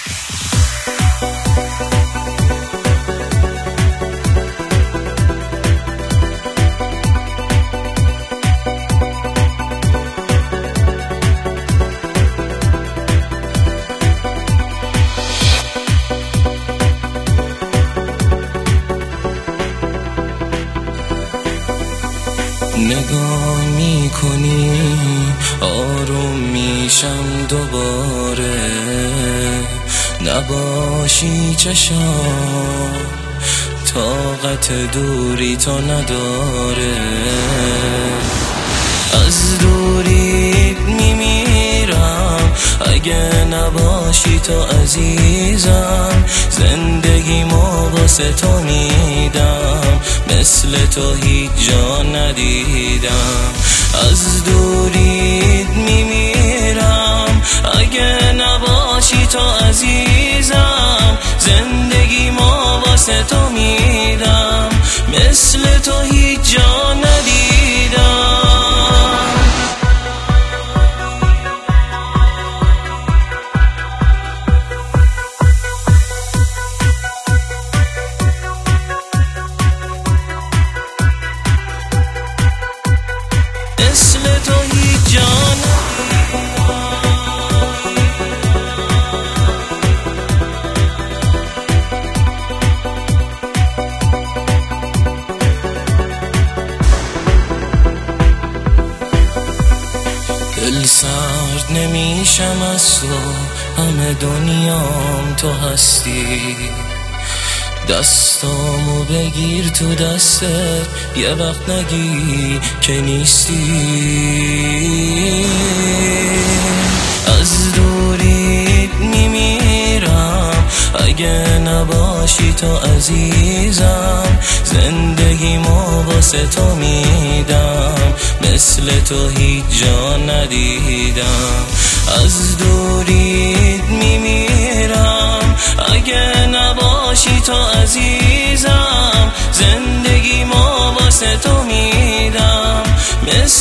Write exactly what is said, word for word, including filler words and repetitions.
نگاه میکنی آروم میشم دوباره، نباشی چشام طاقت دوری تو نداره. از دوریت میمیرم اگه نباشی تو عزیزم، زندگیمو واسه تو میدم، مثل تو هیچ جا ندیدم. از دوریت میمیرم اگه نباشی تو عزیزم، زندگیمو واسه تو میدم، مثل تو هیچ جا ندیدم. مثل تو هیچ جا دل سرد نمیشم از تو، همه دنیام تو هستی. دستامو بگیر تو دستت، یه وقت نگی که نیستی. از دوریت میمیرم اگه نباشی تو عزیزم، زندگیمو واسه تو میدم، مثل تو هیچ جا ندیدم. از دوریت میمیرم اگه نباشی تو عزیزم، زندگیمو واسه تو میدم، مثل